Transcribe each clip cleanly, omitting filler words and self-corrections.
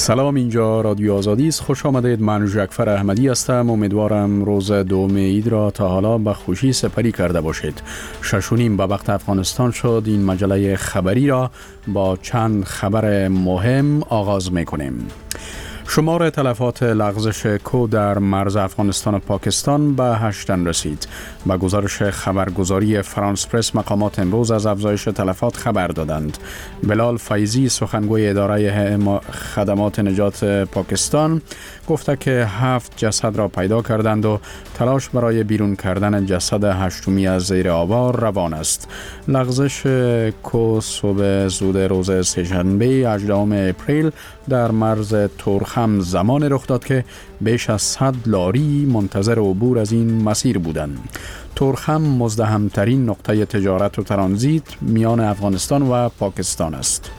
سلام، اینجا رادیو آزادی است. خوش آمدید. من جعفر احمدی هستم. امیدوارم روز دوم عید را تا حالا به خوشی سپری کرده باشید. 6:30 به وقت افغانستان شد. این مجله خبری را با چند خبر مهم آغاز می‌کنیم. شمار تلفات لغزش کو در مرز افغانستان و پاکستان به 8 رسید. با گزارش خبرگزاری فرانس پرس، مقامات امروز از افزایش تلفات خبر دادند. بلال فیضی، سخنگوی اداره خدمات نجات پاکستان، گفته که 7 جسد را پیدا کردند و تلاش برای بیرون کردن جسد هشتمی از زیر آوار روان است. لغزش کو صبح زود روز سه‌شنبه 18 اپریل در مرز تورخم زمان رخ داد که بیش از 100 لاری منتظر عبور از این مسیر بودند. تورخم مزدحم‌ترین نقطه تجارت و ترانزیت میان افغانستان و پاکستان است.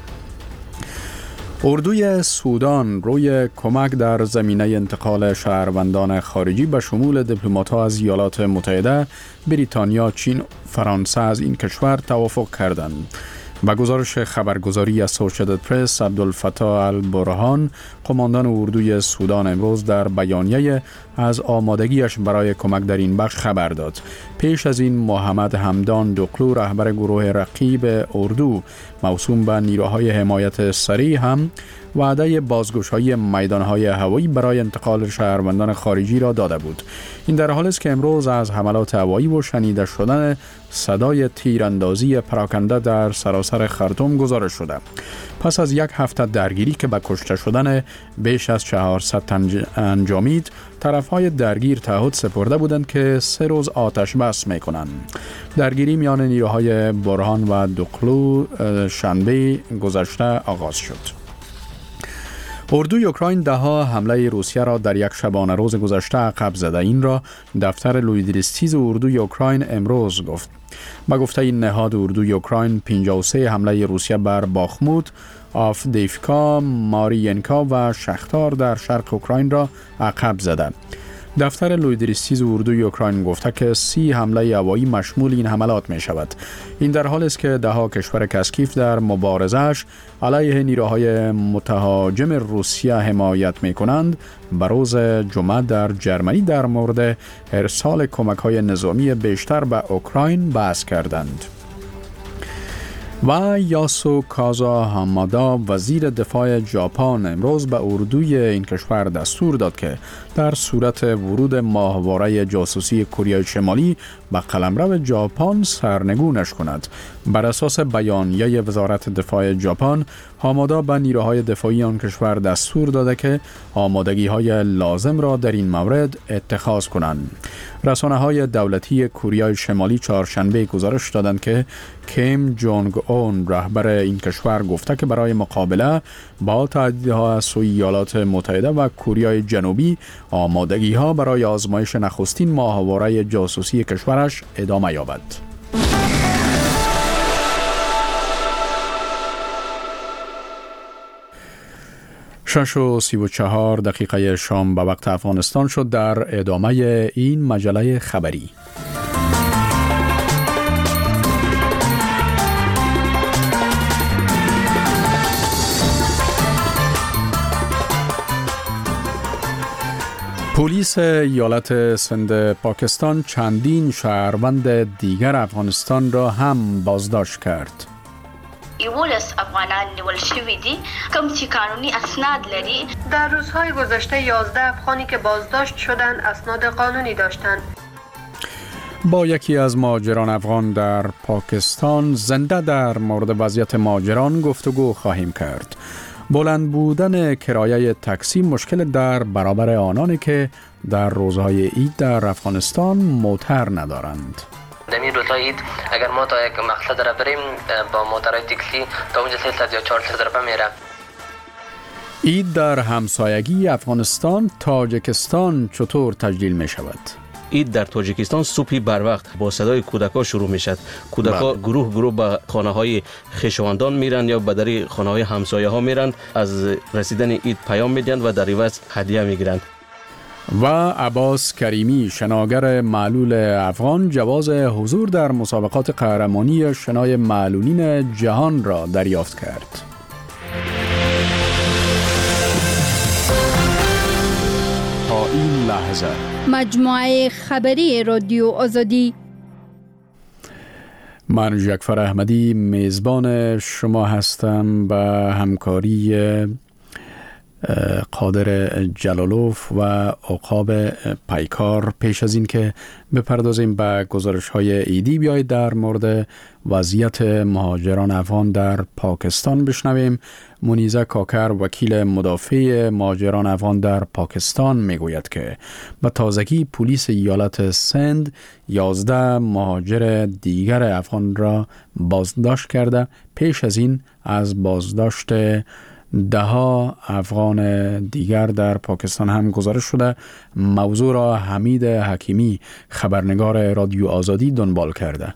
اردوی سودان روی کمک در زمینه انتقال شهروندان خارجی به شمول دیپلمات‌ها از ایالات متحده، بریتانیا، چین، فرانسه از این کشور توافق کردند. با گزارش خبرگزاری اسوسییتد پرس، عبدالفتاح البرهان، قماندان اردوی سودان، امروز در بیانیه از آمادگیش برای کمک در این بخش خبر داد. پیش از این محمد حمدان دقلو، رهبر گروه رقیب اردو موسوم به نیروهای حمایت سریع، هم وعده بازگشایی میدانهای هوایی برای انتقال شهروندان خارجی را داده بود. این در حالی است که امروز از حملات هوایی و شنیده شدن صدای تیراندازی پراکنده در سراسر خرطوم گزارش شده. پس از یک هفته درگیری که به کشته شدن بیش از 400 تن انجامید، طرفهای درگیر تعهد سپرده بودند که 3 روز آتش بس می‌کنند. درگیری میان نیروهای برهان و دقلو شنبه گذشته آغاز شد. اردوی اوکراین ده‌ها حمله روسیه را در یک شبانه روز گذشته عقب زده. این را دفتر لویدریستیز اردوی اوکراین امروز گفت. با گفته این نهاد، اردوی اوکراین 53 حمله روسیه بر باخموت، آفدیفکا، مارینکا و شختار در شرق اوکراین را عقب زده. دفتر لویدریستیز اردوی اوکراین گفته که 30 حمله هوایی مشمول این حملات می شود. این در حالی است که ده‌ها کشور کثیف در مبارزه‌اش علیه نیروهای متهاجم روسیه حمایت می کنند، به روز جمعه در جرمنی در مورد ارسال کمک‌های نظامی بیشتر به اوکراین بحث کردند. و یاسوکازا هامادا، وزیر دفاع ژاپن، امروز به اردوی این کشور دستور داد که در صورت ورود ماهواره جاسوسی کره شمالی به قلمرو ژاپن سرنگونش کند. بر اساس بیانیه وزارت دفاع ژاپن، هامادا به نیروهای دفاعی آن کشور دستور داده که آمادگی‌های لازم را در این مورد اتخاذ کنند. رسانه‌های دولتی کره شمالی چهارشنبه گزارش دادند که کیم جونگ اون، رهبر این کشور، گفته که برای مقابله با تهدیدها از سوی ایالات متحده و کره جنوبی، آمادگی‌ها برای آزمایش نخستین ماهواره جاسوسی کشورش ادامه یابد. 6:34 شام به وقت افغانستان شد. در ادامه این مجله خبری، پلیس ایالت سند پاکستان چندین شهروند دیگر افغانستان را هم بازداشت کرد. 11 افغانان نیول شوی دي، کوم چې قانوني اسناد لري. در روزهای گذشته 11 افغانی که بازداشت شدند اسناد قانونی داشتند. با یکی از مهاجران افغان در پاکستان زنده در مورد وضعیت مهاجران گفتگو خواهیم کرد. بلند بودن کرایه تاکسی مشکل در برابر آنانی که در روزهای عید در افغانستان موتر ندارند. در این روزهای عید اگر ما تا یک مقصد را بریم با موترهای تاکسی تا اونجا 300 یا 400 روپیه میره. عید در همسایگی افغانستان تاجیکستان چطور تجلیل می شود؟ عید در تاجیکستان صبحی بر وقت با صدای کودکان شروع می شد. کودکان گروه به خانه های خویشاوندان میرن یا به در خانه های همسایه ها میرن، از رسیدن عید پیام میدن و در عوض هدیه میگیرند. و عباس کریمی، شناگر معلول افغان، جواز حضور در مسابقات قهرمانی شنای معلولین جهان را دریافت کرد. این لحظه. مجموعه خبری رادیو آزادی. من جعفر احمدی میزبان شما هستم به همکاری قادر جلالوف و عقاب پیکار. پیش از این که بپردازیم به گزارش های ایدی، بیایید در مورد وضعیت مهاجران افغان در پاکستان بشنویم. منیزه کاکر، وکیل مدافع مهاجران افغان در پاکستان، میگوید که به تازگی پلیس ایالت سند 11 مهاجر دیگر افغان را بازداشت کرده. پیش از این از بازداشت 10 افغان دیگر در پاکستان هم گزارش شده. موضوع را حمید حکیمی، خبرنگار رادیو آزادی، دنبال کرده.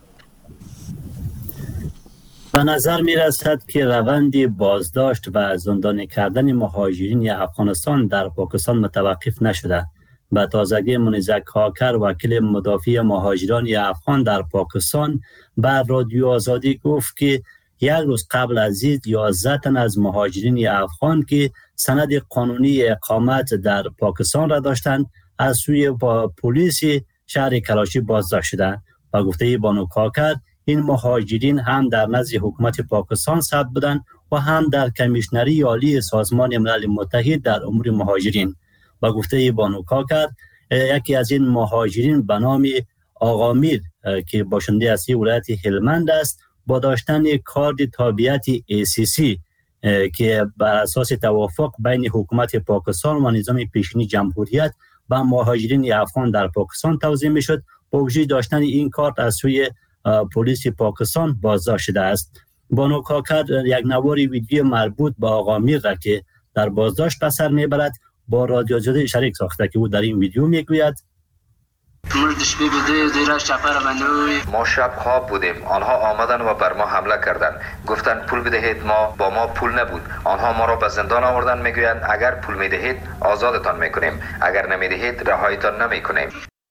به نظر می رسد که روند بازداشت و زندانی کردن مهاجرین افغانستان در پاکستان متوقف نشده. به تازگی منیزه کاکر، وکیل مدافع مهاجران افغان در پاکستان، به رادیو آزادی گفت که یک روز قبل از این 11 تن از مهاجرین افغان که سند قانونی اقامت در پاکستان را داشتند از سوی پلیس شهر کراچی بازداشت شدند. و گفته بانو کاکر، این مهاجرین هم در نزد حکومت پاکستان ثبت بودند و هم در کمیشنری عالی سازمان ملل متحد در امور مهاجرین. و گفته بانو کاکر، یکی از این مهاجرین به نام آقا میر که باشنده اصلی ولایت هلمند است، با داشتن کارت تابعیت ACC که بر اساس توافق بین حکومت پاکستان و نظام پیشینی جمهوریت و مهاجرین افغان در پاکستان توزیع میشد، با وجود داشتن این کارت از سوی پلیس پاکستان بازداشت شده است. بانو کاکر یک نوار ویدیو مربوط به آقا میر را که در بازداشت به سر میبرد با رادیو آزادی شریک ساخته که او در این ویدیو میگوید: ما شب خواب بودیم، آنها آمدن و بر ما حمله کردند، گفتند پول بدهید. ما با ما پول نبود. آنها ما را به زندان آوردن، میگویند اگر پول میدهید آزادتان میکنیم، اگر نمیدهید رهایتان نمیکنیم.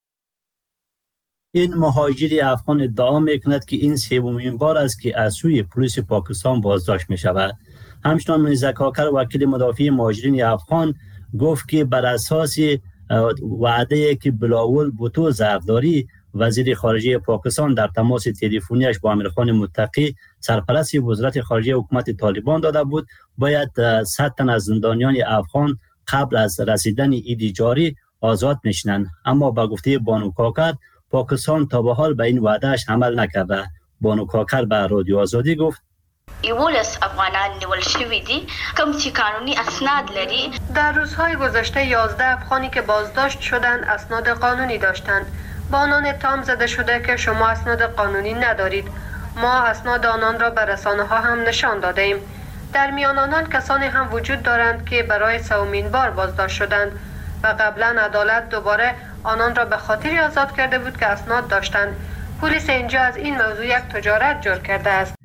این مهاجر افغان ادعا میکند که این سومین بار است که از سوی پلیس پاکستان بازداشت می شود. همچنان منیزه کاکر، وکیل مدافع مهاجرین افغان، گفت که بر اساس وعده که بلاول بوتو زرداری، وزیر خارجه پاکستان، در تماس تلفنیش با امیرخان متقی، سرپرست وزارت خارجه حکومت طالبان داده بود، باید 100 تن از زندانیان افغان قبل از رسیدن عید جاری آزاد میشنند. اما با گفته بانو کاکر، پاکستان تا به حال به این وعدهش عمل نکرده. بانو کاکر به رادیو آزادی گفت: 11 افغانان نیول شوی دي کوم چې قانوني اسناد لري. در روزهای گذشته 11 افغانی که بازداشت شدند اسناد قانونی داشتند. با آنان اتهام زده شده که شما اسناد قانونی ندارید. ما اسناد آنان را به رسانه‌ها هم نشان داده ایم. در میان آنان کسانی هم وجود دارند که برای سومین بار بازداشت شدند و قبلا عدالت دوباره آنان را به خاطری آزاد کرده بود که اسناد داشتند. پلیس اینجا از این موضوع یک تجارت جور کرده است.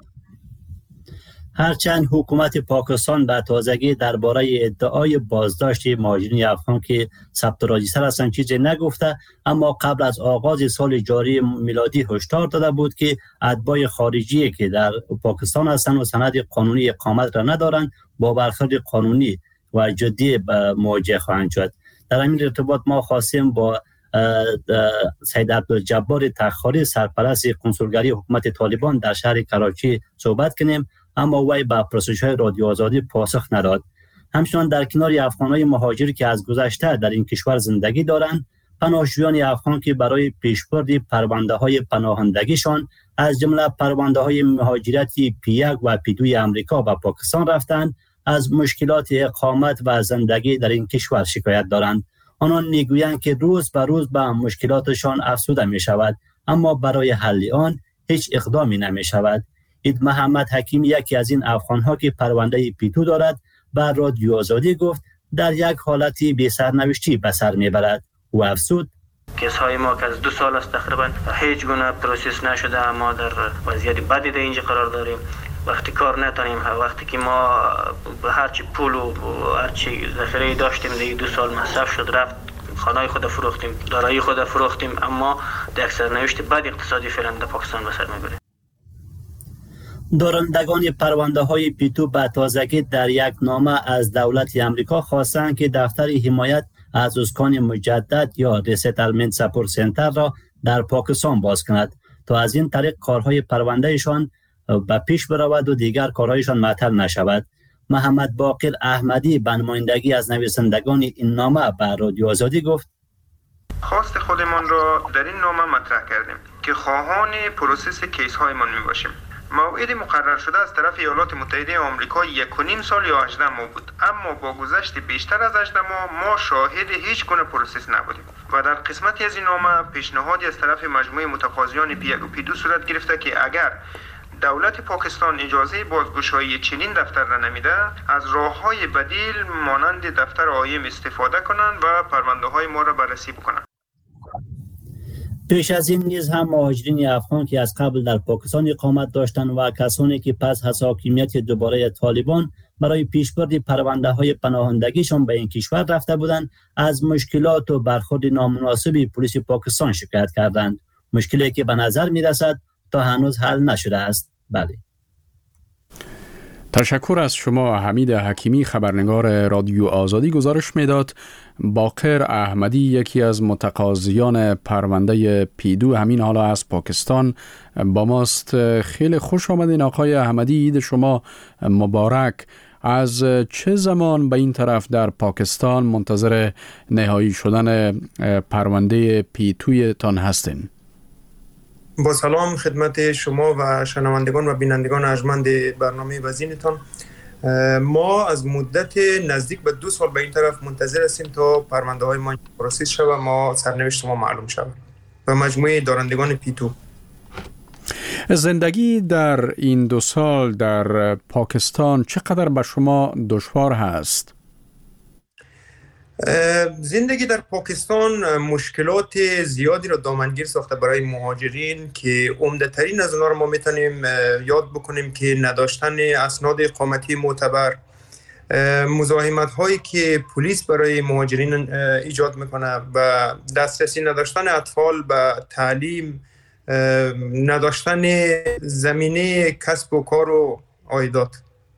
هرچند حکومت پاکستان به تازگی درباره ادعای بازداشت مهاجرین افغان که ثبت راجیسر هستند چیزی نگفته، اما قبل از آغاز سال جاری میلادی هشدار داده بود که اتباع خارجی که در پاکستان هستند و سند قانونی اقامت را ندارند با برخورد قانونی و جدی مواجه خواهند شد. در همین ارتباط ما خواستیم با سید عبدالجبار تخاری، سرپرست کنسولگری حکومت طالبان در شهر کراچی صحبت کنیم، اما وی به پرسش‌های رادیو آزادی پاسخ نداد. همچنان در کنار افغان‌های مهاجر که از گذشته در این کشور زندگی دارند، پناهجویان افغان که برای پیشبرد پرونده‌های پناهندگیشان از جمله پرونده‌های مهاجرت P1 و P2 امریکا و پاکستان رفتند، از مشکلات اقامت و زندگی در این کشور شکایت دارند. آنان میگویند که روز به روز به مشکلاتشان افزوده می شود، اما برای حل آن هیچ اقدامی نمی شود. اید محمد حکیم، یکی از این افغان‌ها که پرونده P2 دارد، بر رادیو آزادی گفت در یک حالتی بی سرنوشتی به سر میبرد. او افزود: کیس‌های ما که از 2 سال است تقریبا هیچ گونه پروسس نشده، ما در وضعیت بدی در اینجا قرار داریم. وقتی کار نتونیم، وقتی که ما هرچی پول و هرچی ذخیره داشتیم در 2 سال مصرف شد، رفت، خانه خود فروختیم، دارایی خود فروختیم، اما در سرنوشت بد اقتصادی فعلا در پاکستان به سر میبریم. دارندگان پرونده های P2 به تازگی در یک نامه از دولت امریکا خواستند که دفتر حمایت از اسکان مجدد یا ریسیتلمنت سپورت سنتر را در پاکستان باز کند تا از این طریق کارهای پروندهشان به پیش برود و دیگر کارهایشان معطل نشود. محمد باقر احمدی به نمایندگی از نویسندگان این نامه به رادیو آزادی گفت: خواست خودمان را در این نامه مطرح کردیم که خواهان پروسس کیس هایمان می باشیم. موعد مقرر شده از طرف ایالات متحده آمریکا 1.5 سال یا 18 ماه بود، اما با گذشت بیشتر از 18 ماه شاهد هیچ گونه پروسس نبودیم و در قسمتی از این نامه پیشنهادی از طرف مجموعه متقاضیان P1 و P2 صورت گرفته که اگر دولت پاکستان اجازه بازگشایی چنین دفتر را نمیده، از راه‌های بدیل مانند دفتر آیم استفاده کنند و پرونده‌های ما را بررسی بکنند. پیش از این نیز هم مهاجرین افغان که از قبل در پاکستان اقامت داشتند و کسانی که پس از حاکمیت دوباره طالبان برای پیشبرد پرونده‌های پناهندگیشان به این کشور رفته بودند، از مشکلات و برخورد نامناسب پلیس پاکستان شکایت کردند. مشکلی که به نظر می‌رسد تا هنوز حل نشده است. بله. تشکر از شما. حمید حکیمی، خبرنگار رادیو آزادی، گزارش میداد باقر احمدی، یکی از متقاضیان پرونده P2 همین حالا از پاکستان با ماست. خیلی خوش آمدین آقای احمدی، عید شما مبارک. از چه زمان به این طرف در پاکستان منتظر نهایی شدن پرونده P2 تان هستین؟ با سلام خدمت شما و شنوندگان و بینندگان ارجمند برنامه وزینتان. ما از مدت نزدیک به 2 سال به این طرف منتظر هستیم تا پرونده های ما پروسس شود و ما سرنوشت ما معلوم شود و مجموعه دارندگان P2. زندگی در این 2 سال در پاکستان چقدر به شما دشوار هست؟ زندگی در پاکستان مشکلات زیادی را دامنگیر ساخته برای مهاجرین که عمده ترین از اونها را ما میتونیم یاد بکنیم که نداشتن اسناد اقامتی معتبر، مزاحمت هایی که پلیس برای مهاجرین ایجاد میکنه و دسترسی نداشتن اطفال به تعلیم، نداشتن زمینه کسب و کار و عایدات.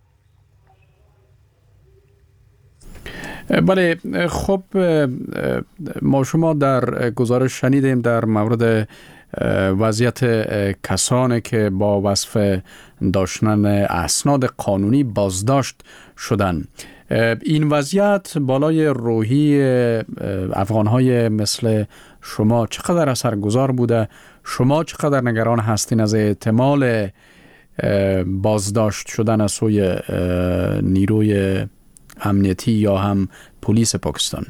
بله، خب ما شما در گزارش شنیدیم در مورد وضعیت کسانی که با وصف داشتن اسناد قانونی بازداشت شدن. این وضعیت بالای روحی افغان‌های مثل شما چقدر اثرگذار بوده؟ شما چقدر نگران هستین از احتمال بازداشت شدن از سوی نیروی امنیتی یا هم پلیس پاکستان؟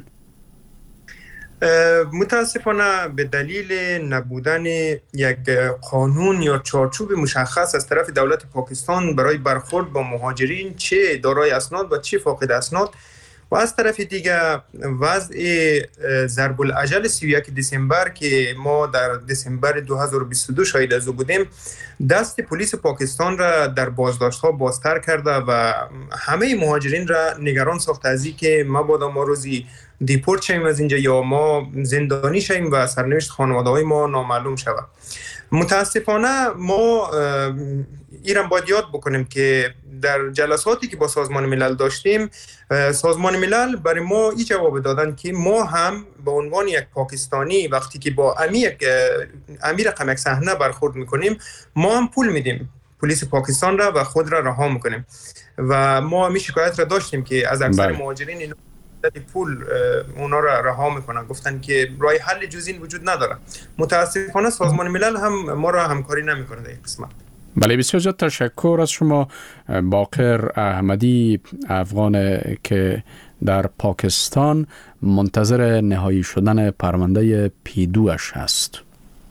متاسفانه به دلیل نبودن یک قانون یا چارچوب مشخص از طرف دولت پاکستان برای برخورد با مهاجرین، چه دارای اسناد و چه فاقد اسناد، و از طرف دیگه وضع ضرب الاجل 31 دسامبر که ما در دسامبر 2022 شاهد از او بودیم، دست پلیس پاکستان را در بازداشت ها بازتر کرده و همه مهاجرین را نگران ساخته از اینکه مبادا ما روزی دیپورت شویم از اینجا یا ما زندانی شویم و سرنوشت خانواده های ما نامعلوم شود. متاسفانه ما ایران باید یاد بکنیم که در جلساتی که با سازمان ملل داشتیم، سازمان ملل برای ما این جواب دادن که ما هم به عنوان یک پاکستانی وقتی که با امیر رقم یک صحنه برخورد میکنیم، ما هم پول میدیم پلیس پاکستان را و خود را رها میکنیم و ما هم شکایت را داشتیم که از اکثر مهاجرین اینا پول اونا را رها میکنن، گفتن که راه حل جز این وجود نداره. متاسفانه سازمان ملل هم ما را همکاری نمیکنه در این قسمت. بله، بسیار زیاد تشکر از شما باقر احمدی، افغان که در پاکستان منتظر نهایی شدن پرونده P2 هست.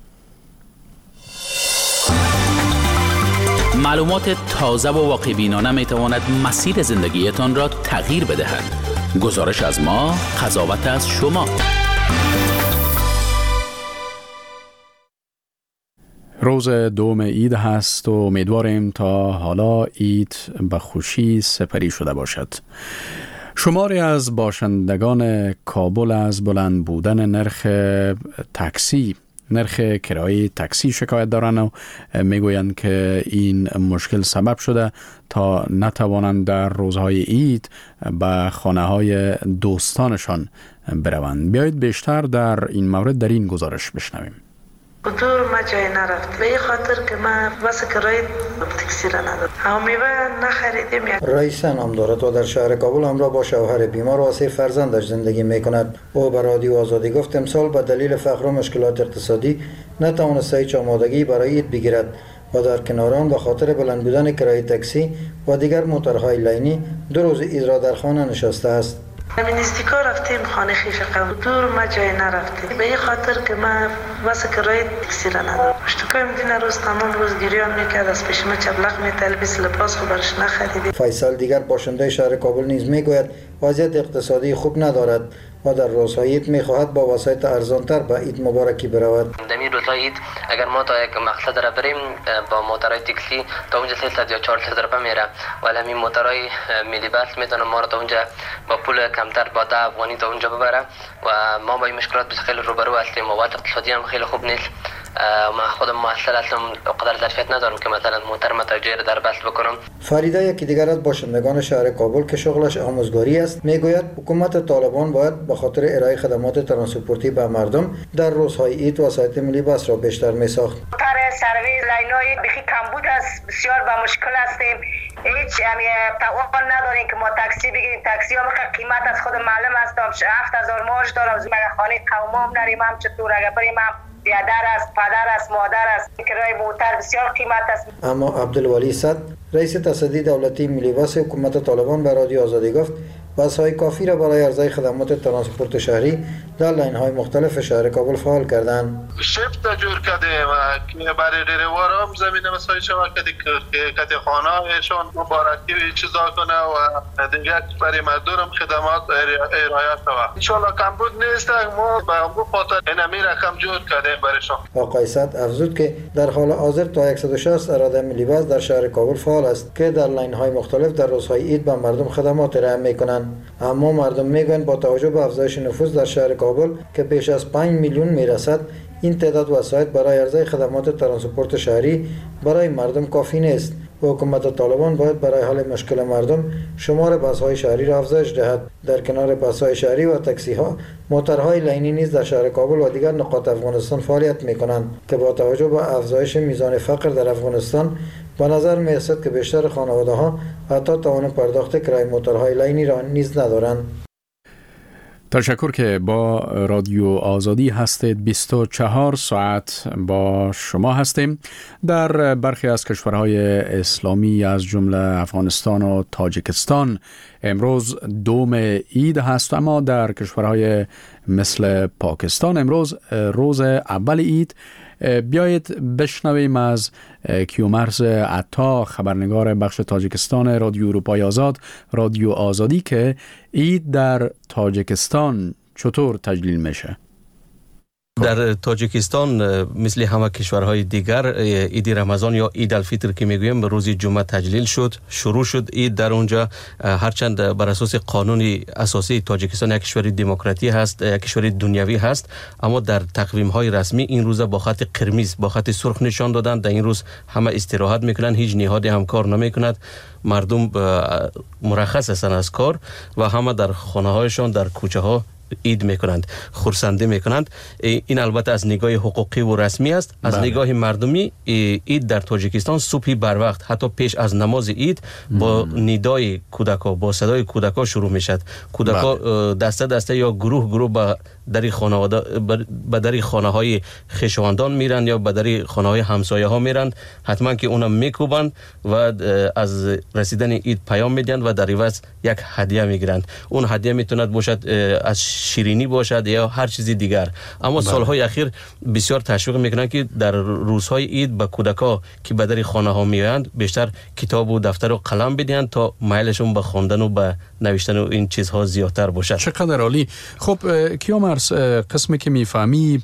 معلومات تازه و واقع بینانه می تواند مسیر زندگیتان را تغییر بدهد. گزارش از ما، قضاوت از شما. روز دوم عید هست و امیدواریم تا حالا عید به خوشی سپری شده باشد. شماری از باشندگان کابل از بلند بودن نرخ تاکسی نرخ کرایه تاکسی شکایت دارند و میگویند که این مشکل سبب شده تا نتوانند در روزهای عید به خانه های دوستانشان بروند. بیایید بیشتر در این مورد در این گزارش بشنویم. دور ما جای نرفت به این خاطر که من واسه کرایه تاکسی را ندارم. هم میوه نخریدیم. رئیسا نام دارد و در شهر کابل همراه با شوهر بیمار و 3 فرزندش زندگی میکند. او به رادیو آزادی گفت امسال به دلیل فقر و مشکلات اقتصادی نتوانسته هیچ آمادگی برای عید بگیرد و در کنار آن به خاطر بلند بودن کرایه تاکسی و دیگر موتورهای لینی 2 روز عید را در خانه نشسته است. همین نزدیکا رفتیم خانه خیش قبل دور ما جای نرفتیم به این خاطر که من واسه کرایه تاکسی را ندارم. اشتکایم دین روز تمام روز گریان میکرد از پیش ما چبلق میتلبس لباس خو برش نخریدیم. فیصل دیگر باشنده شهر کابل نیز میگوید وضعیت اقتصادی خوب ندارد و در روزهای عید میخواهد با وسایط ارزانتر به عید مبارکی برود. در این روزهای عید اگر ما تا یک مقصد را بریم با موتورهای تاکسی تا اونجا 300 یا 400 روپیه میره، ولی همین موتورهای ملی بس میتونه ما را تا اونجا با پول کمتر با 10 افغانی تا اونجا ببره و ما با این مشکلات خیلی روبرو هستیم و وضع اقتصادی هم خیلی خوب نیست. ما خودم محصل هستم قدر ظرفیت ندارم که مثلا موتر متوجه در بس بکنم. فریده یکی دیگر از باشندگان شهر کابل که شغلش آموزگاری است میگوید حکومت طالبان باید به خاطر ارائه خدمات ترانسپورتی به مردم در روزهای عید وسایط ملی بس را بیشتر میساخت. سرویس لینای بخی کمبود است، بسیار با مشکل هستیم. هیچ توان نداریم که ما تاکسی بگیریم. تاکسی هم قیمت از خود معلوم است. 7000 معاش دارم. مگه خانه قومم نریم هم چطور اگه بریم هم بیادر است، پدر است، مادر است. کرایه موتر بسیار قیمت است. اما عبدالولی صد رئیس تصدی دولتی ملی بس حکومت طالبان به رادیو آزادی گفت بس‌های کافی را برای عرضه خدمات ترانسپورت شهری در لاین‌های مختلف شهر کابل فعال کردند. شفت جور کردیم که برای ریروار هم زمینه مسای شما که خانه‌شان مبارکی چیزا کنه و دیگه برای مردم خدمات ارائه شود. ان شاء الله کمبود نیست. ما به همون خاطر این رقم جور کردیم برایشان. آقای صد افزود که در حال حاضر تا 160 اراده ملی بس در شهر کابل فعال است که در لاین‌های مختلف در روزهای عید به مردم خدمات ارائه می‌کنند. اما مردم میگویند با توجه به افزایش نفوس در شهر کابل که بیش از 5 میلیون میرسد این تعداد وسایط برای عرضه خدمات ترانسپورت شهری برای مردم کافی نیست و حکومت طالبان باید برای حل مشکل مردم شمار بس‌های شهری را افزایش دهد. در کنار بس‌های شهری و تاکسی‌ها موتورهای لینی نیز در شهر کابل و دیگر نقاط افغانستان فعالیت می‌کنند که با توجه به افزایش میزان فقر در افغانستان به نظر می‌رسد که بیشتر خانواده‌ها حتی توان پرداخت کرایه موتورهای لینی را نیز ندارند. تشکر که با رادیو آزادی هستید. 24 ساعت با شما هستیم. در برخی از کشورهای اسلامی از جمله افغانستان و تاجیکستان امروز دوم عید هست، اما در کشورهای مثل پاکستان امروز روز اول عید. بیایید بشنویم از کیومرز عطا، خبرنگار بخش تاجیکستان رادیو اروپای آزاد، رادیو آزادی، که عید در تاجیکستان چطور تجلیل میشه. در تاجیکستان مثل همه کشورهای دیگر عید رمضان یا عید الفطر که میگویم روز جمعه تجلیل شد، شروع شد عید در اونجا. هرچند بر اساس قانون اساسی تاجیکستان یک کشور دموکراتی هست، یک کشور دنیوی هست، اما در تقویم های رسمی این روز با خط قرمز با خط سرخ نشان دادن. در این روز همه استراحت میکنن، هیچ نهادی هم کار نمیکند، مردم مرخص هستند از کار و همه در خانه هایشان در کوچه ها عید میکنند، خورسندی میکنند. این البته از نگاه حقوقی و رسمی است. از نگاه مردمی عید در تاجیکستان صبح بر وقت حتی پیش از نماز عید با ندای کودکا، با صدای کودکا شروع میشد. کودکا دسته دسته یا گروه گروه به در خانواده به در خانه های خویشاوندان میرن یا به در خانه های همسایه ها میرن، حتما که اونا میکوبند و از رسیدن عید پیام میدن و در عوض یک هدیه میگیرند. اون هدیه میتوند باشد از شیرینی باشد یا هر چیزی دیگر. اما سالهای اخیر بسیار تشویق میکنن که در روزهای عید به کودکا که به در خانه ها میآیند بیشتر کتاب و دفتر و قلم بدهند تا میلشون به خواندن و به نوشتن و این چیزها زیادتر باشد. چقدر عالی. خب کیومرز، قسمی که میفهمی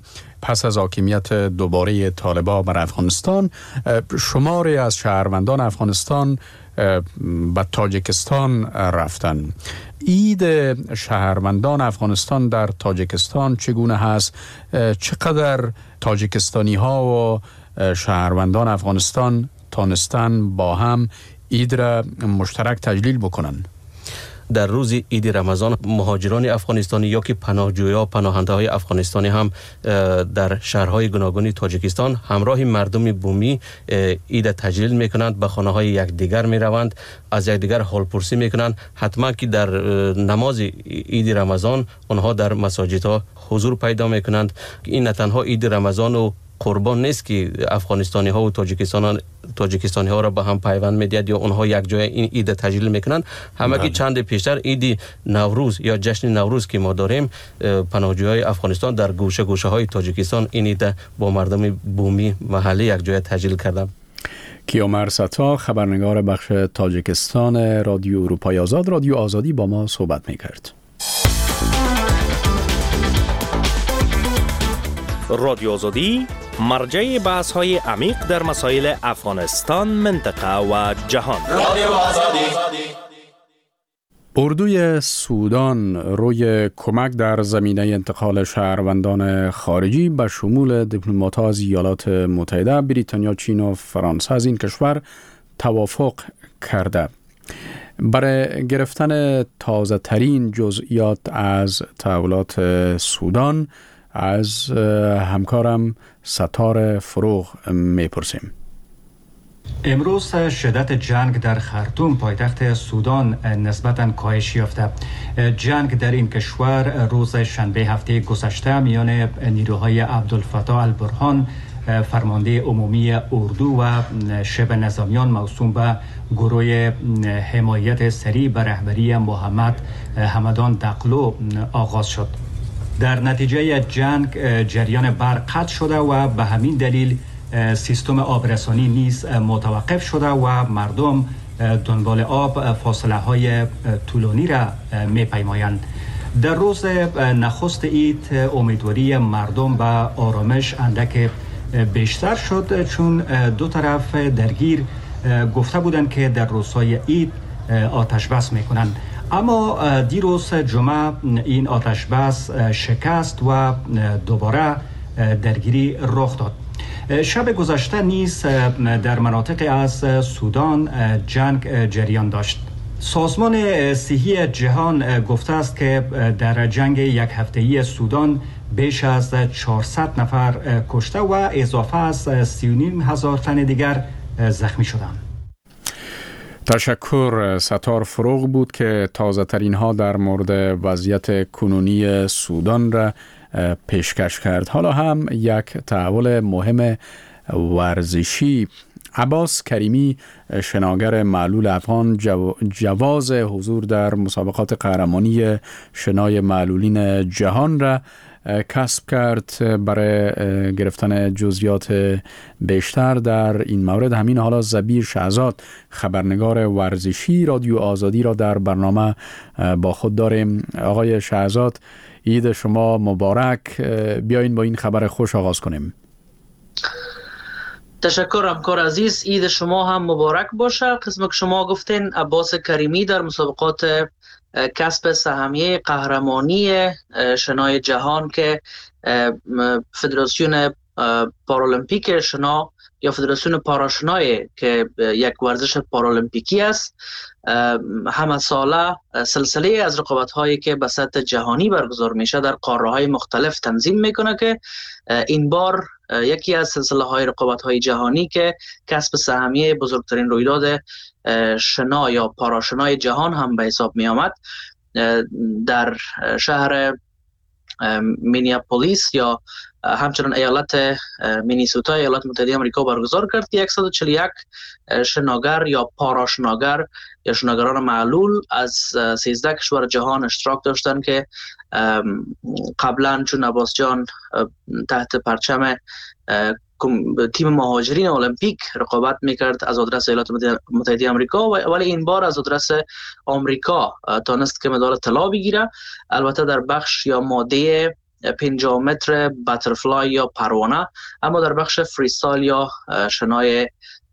پس از حاکمیت دوباره طالبان بر افغانستان شماری از شهروندان افغانستان به تاجیکستان رفتن. عید شهروندان افغانستان در تاجیکستان چگونه هست؟ چقدر تاجیکستانی ها و شهروندان افغانستان تانستن با هم عید را مشترک تجلیل بکنن؟ در روز عید رمضان مهاجران افغانستانی یا که پناهجویا پناهنده های افغانستانی هم در شهرهای گوناگون تاجیکستان همراه مردم بومی عید تجلیل میکنند، به خانه های یکدیگر میروند، از یکدیگر حالپرسی میکنند. حتما که در نماز عید رمضان آنها در مساجدها حضور پیدا میکنند. این نه تنها عید رمضان و قربان نیست که افغانستانی ها و تاجیکستانی ها را به هم پیوند میدهد یا اونها یک جای این عید تجلیل میکنند. همه که چند پیشتر عید نوروز یا جشن نوروز که ما داریم، پناهجویان افغانستان در گوشه گوشه های تاجیکستان این عید با مردم بومی محلی یک جای تجلیل کردند. کیامر ستا، خبرنگار بخش تاجیکستان رادیو اروپای آزاد، رادیو آزادی با ما صحبت میکرد. رادیو آزادی مرجع بحث های عمیق در مسائل افغانستان، منطقه و جهان. رادیو آزادی. اردوی سودان روی کمک در زمینه انتقال شهروندان خارجی به شمول دیپلمات‌ها از ایالات متحده، بریتانیا، چین و فرانسه از این کشور توافق کرده. برای گرفتن تازه ترین جزئیات از تحولات سودان از همکارم ستار فروغ میپرسیم. امروز شدت جنگ در خرطوم پایتخت سودان نسبتاً کاهش یافته. جنگ در این کشور روز شنبه هفته گذشته میان نیروهای عبدالفتاح البرهان فرمانده عمومی اردو و شبه نظامیان موسوم به گروه حمایت سریع به رهبری محمد حمدان دقلو آغاز شد. در نتیجه جنگ جریان برق قطع شده و به همین دلیل سیستم آبرسانی نیز متوقف شده و مردم دنبال آب فاصله های طولانی را می پیمایند. در روز نخست عید امیدواری مردم به آرامش اندک بیشتر شد، چون دو طرف درگیر گفته بودند که در روزهای عید آتش بس می کنند. اما دیروز جمعه این آتش بس شکست و دوباره درگیری رخ داد. شب گذشته نیز در مناطق از سودان جنگ جریان داشت. سازمان صحی جهان گفته است که در جنگ یک هفته‌ای سودان بیش از 400 نفر کشته و اضافه از 39,000 تن دیگر زخمی شدند. تشکر. ستار فروغ بود که تازه ترین ها در مورد وضعیت کنونی سودان را پیشکش کرد. حالا هم یک تحول مهم ورزشی. عباس کریمی، شناگر معلول افغان، جواز حضور در مسابقات قهرمانی شنای معلولین جهان را کسب کرد. برای گرفتن جزئیات بیشتر در این مورد همین حالا زبیر شهزاد، خبرنگار ورزشی رادیو آزادی را در برنامه با خود داریم. آقای شهزاد، عید شما مبارک. بیاین با این خبر خوش آغاز کنیم. تشکر همکار عزیز، عید شما هم مبارک باشه. قسم که شما گفتین، عباس کریمی در مسابقات کسب سهمیه قهرمانی شنای جهان که فدراسیون پارالمپیک شنا یا فدراسیون پاراشنای که یک ورزش پارالمپیکی است، همه ساله سلسله از رقابت هایی که به سطح جهانی برگزار میشه در قاره های مختلف تنظیم میکنه که این بار یکی از سلسله های رقابت های جهانی که کسب سهمیه بزرگترین رویداد شنا یا پاراشنای جهان هم به حساب می آمد در شهر مینیاپولیس یا همچنان ایالت مینیسوتا ایالات متحده آمریکا برگزار کرد که 141 شناگر یا پاراشناگر یا شناگران معلول از 13 کشور جهان اشتراک داشتند که قبلا چون عباس جان تحت پرچم تیم مهاجرین المپیک رقابت میکرد از آدرس ایالات متحده آمریکا، ولی این بار از آدرس آمریکا تانست که مدال طلا بگیره. البته در بخش یا ماده 50 متر باترفلای یا پروانه، اما در بخش فریستایل یا شنای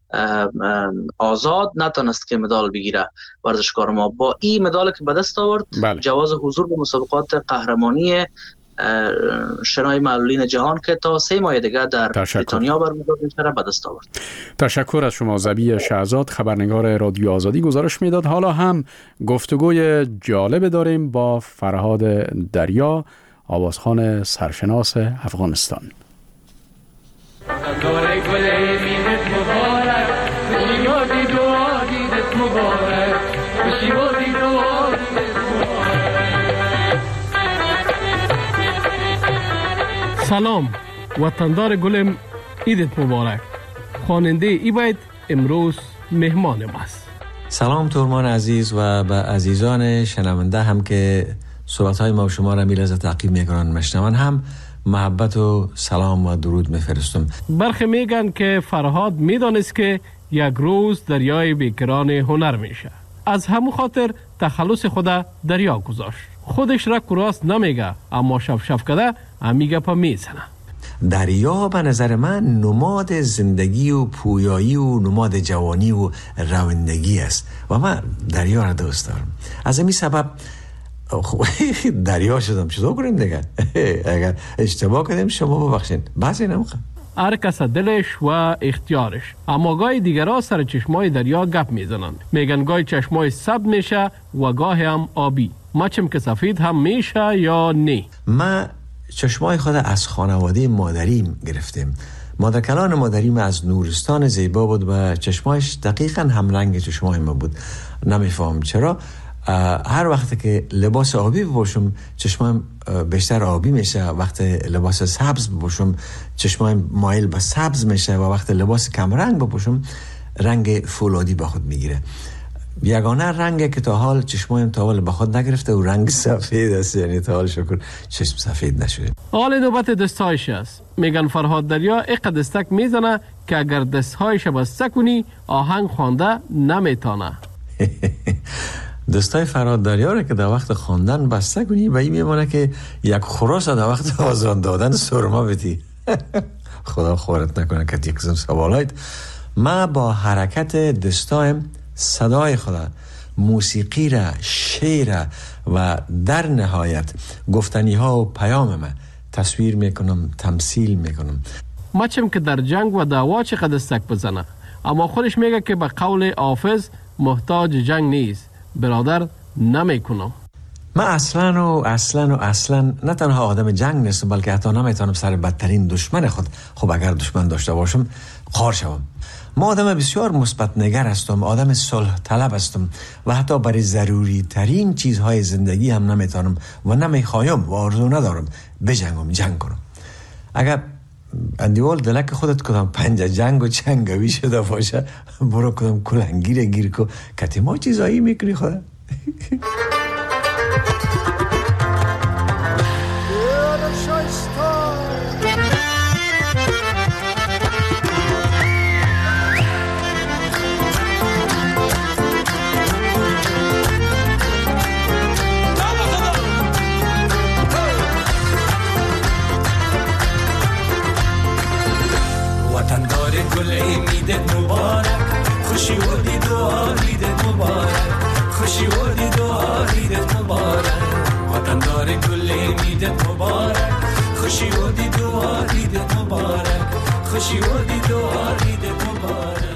آزاد نتونست که مدال بگیره. ورزشکار ما با این مدال که به دست آورد جواز حضور به مسابقات قهرمانی شنای معلولین جهان که تا 3 ماه دیگه در بریتانیا برگزار میشه به دست آورد. تشکر از شما. ذبیح شهزاد، خبرنگار رادیو آزادی، گزارش میداد. حالا هم گفتگوی جالب داریم با فرهاد دریا، آوازخوان سرشناس افغانستان. سلام وطندار گلم، عیدت مبارک. خواننده ای بیت امروز مهمان ماست. سلام تورمان عزیز و به عزیزان شنونده هم که صحبت‌های ما و شما را میلحظه تعقیب میکنن مشنون هم محبت و سلام و درود میفرستم. برخی میگن که فرهاد میدانست که یک روز دریای بیکران هنر میشه، از همون خاطر تخلص خود دریا گذاشت. خودش را کراست نمیگه، اما شف کده امیگه پا میزنه. دریا به نظر من نماد زندگی و پویایی و نماد جوانی و روندگی است و من دریا را دوست دارم. از همین سبب دریا شدم. چطور کنیم دیگه؟ اگر اشتباه کردیم شما ببخشین، بعضی نمیخوام. هر کس دلش و اختیارش. اما گاهی دیگرها سر چشمای دریا گپ میزنند، میگن گاهی چشمای سبز میشه و گاهی هم آبی. مچم که سفید هم میشه یا نه؟ ما چشمای خود از خانواده مادریم گرفتیم. مادر کلان مادریم از نورستان زیبا بود و چشمایش دقیقاً هم رنگ چشمای ما بود. نمیفهم چرا هر وقت که لباس آبی بپوشم چشمایم بیشتر آبی میشه، وقت لباس سبز بپوشم چشمایم مایل به سبز میشه و وقت لباس کم رنگ بپوشم رنگ فولادی به خود میگیره. یگانه رنگی که تا حال چشمایم تا حال به خود نگرفته و رنگ سفید است، یعنی تا حال شکر چشم سفید نشده. حال نوبت دستایش است. میگن فرهاد دریا اقد دستک میزنه که اگر دستهایش بسته کنی آهنگ خوانده نمیتانه. دستای فرهاد دریا را که در وقت خواندن بسته کنی به این میمونه که یک خراس در وقت آزان دادن سرما بدی. خدا خورت نکنه که یک قسم سوالایت. ما با حرکت دستایم صدای خدا، موسیقی را، شعر و در نهایت گفتنی ها و پیام ما تصویر میکنم، تمثیل میکنم. مچم که در جنگ و دعوا چقدر دستک بزنه، اما خودش میگه که به قول حافظ محتاج جنگ نیست، برادر نمیکنم. من اصلا نه تنها آدم جنگ نیستم بلکه حتی نمیتونم سر بدترین دشمن خود، خب اگر دشمن داشته باشم، خار شوم. ما آدم بسیار مثبت نگر هستم، آدم صلح طلب هستم و حتی برای ضروری ترین چیزهای زندگی هم نمیتونم و نمیخوایم و آرزو ندارم بجنگم، جنگ کنم. اگر اندیوال دلک خودت کدام پنجه جنگ و چنگوی شده باشه، برو کدام کلنگیر گیر کو کتی ما چیزایی میکنی خدا. عیدت مبارک، خوشی و دیدار عیدت مبارک، خوشی و دیدار عیدت مبارک، وطندار گل عیدت مبارک، خوشی و دیدار عیدت مبارک، خوشی و دیدار عیدت مبارک.